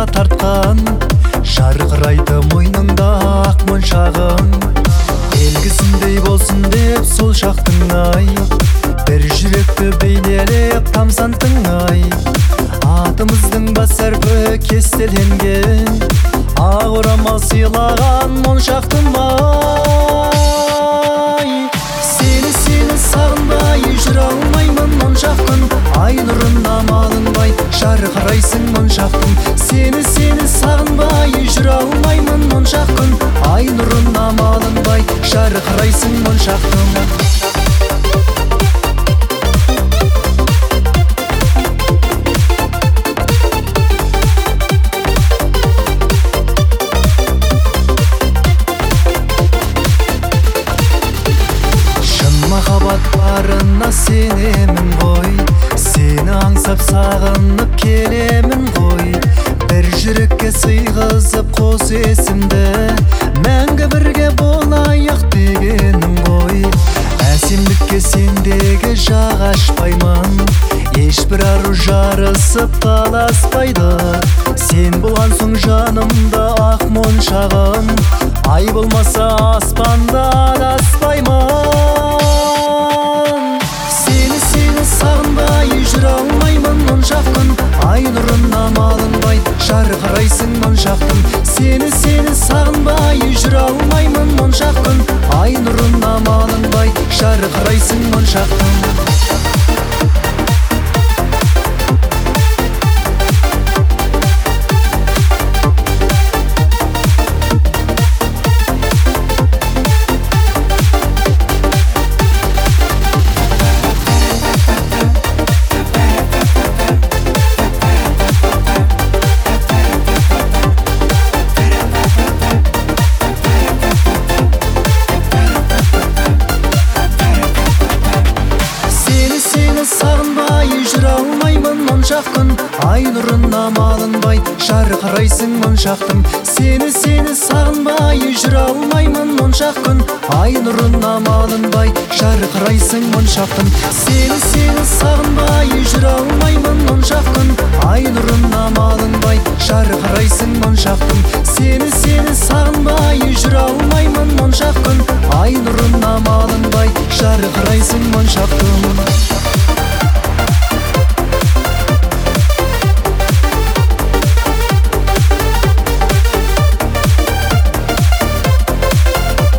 тарткан, жарқырайды мойныңда ақ моншағың. Белгісіндей болсын деп сол шақтың ай, бір жүректі бейнелеп тамсанттың ай. Атымыздың бас әрпі кестеленген, ақ орамал сыйлаған моншақтың ай. Сені сағынбай жүре алмаймын моншақ күн, ай нұрына малынбай жарқырайсың моншақтың. Сені сағынбай жүре алмаймын моншақ күн, ай нұрына малынбай жарқырайсың моншақтың. Махаббат барына сенемін ғой, сені аңсап сағынып келемін ғой. Бір жүрекке сыйғызып қос есімді, мәңгі бірге болайық дегенім ғой. Әсемдікке сендегі жақ ашпаймын, ешбір ару жарысып таласпайды. Сен болған соң жанымда ақ моншағым, ай болмаса аспанда адаспаймын. Сағынбай жүре алмаймын моншақ күн, ай нұрына малынбай жарқырайсың моншақтың. Сені сағынбай жүре алмаймын моншақ күн, ай нұрына малынбай жарқырайсың моншақтың. Сағынбай жүре алмаймын моншақ күн, ай нұрына малынбай жарқырайсың моншақтың. Сені сағынбай жүре алмаймын моншақ күн, ай нұрына малынбай жарқырайсың моншақтың. Сені сағынбай жүре алмаймын моншақ күн, ай нұрына малынбай жарқырайсың моншақтың. Сені сағынбай жүре алмаймын моншақ күн, ай нұрына малынбай жарқырайсың моншақтың.